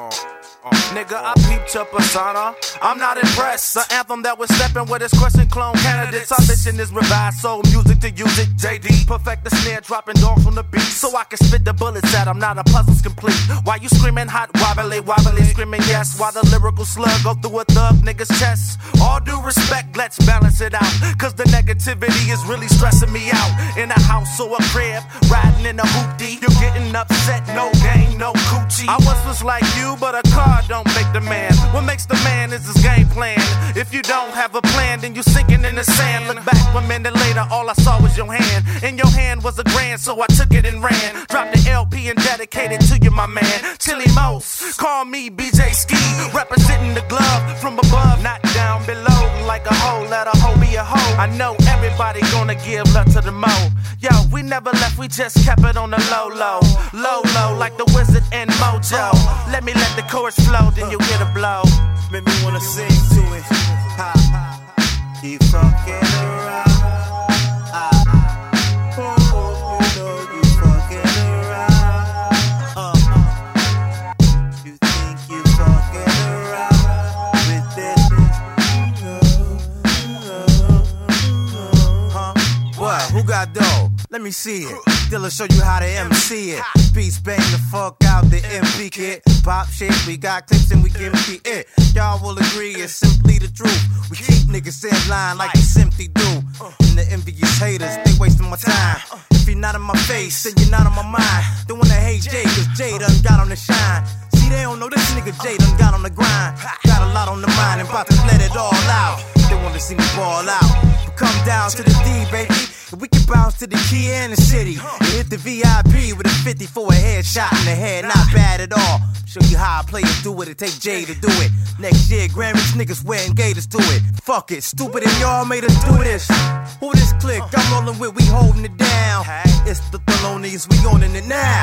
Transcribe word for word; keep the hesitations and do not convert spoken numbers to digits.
Nigga, I peeped your persona. I'm not impressed. The anthem that was stepping with his crescent clone candidates. Our mission is revive soul music to use it. J D, perfect the snare, dropping dogs on the beat. So I can spit the bullets at him, now the puzzle's complete. Why you screaming hot, wobbly, wobbly, screaming yes? While the lyrical slug go through a thug nigga's chest. All due respect, let's balance it out. Cause the negativity is really stressing me out. In a house or a crib, riding in a hoopty. You're getting upset, no game, no coochie. I once was like you, but a car don't make the man. What makes the man is his game plan. If you don't have a plan, then you sinking in the sand. Look back one minute later, all I saw was your hand. In your hand was a grand, so I took it and ran. Dropped the L P and dedicated to you, my man. Chili Most, call me B J Ski. Representing the glove from above, not down below. Like a hoe, let a hoe be a hoe. I know everybody gonna give love to the mo. Yo, we never left, we just kept it on the low, low. Low, low, like the Wizard and Mojo. Let me let the chorus flow, then you get a blow. Make me wanna sing to it. Ha, ha. Keep fucking around. Ah, oh, oh, you know you fucking around. Uh, you think you fucking around with this? Huh? What? Who got dough? Let me see it. Dilla show you how to M C it. Beats bang the fuck out the M P kit. Pop shit, we got clips and we give me it. Y'all will agree it's simply the truth. We keep niggas in line like we simply do. And the envious haters, they wasting my time. If you're not in my face, then you're not on my mind. Don't wanna hate Jay, cause Jay done got on the shine. See, they don't know this nigga Jay done got on the grind. Got a lot on the mind and about to let it all out. They wanna see me ball out. But come down to the D, baby. We can bounce to the key in the city and hit the V I P with a fifty for a headshot in the head. Not bad at all. Show you how I play it, do it. It take Jay to do it. Next year, Grammys niggas wearing gators to it. Fuck it, stupid and y'all made us do this. Who this click? I'm rolling with, we holding it down. It's the Thelonious, we owning it now.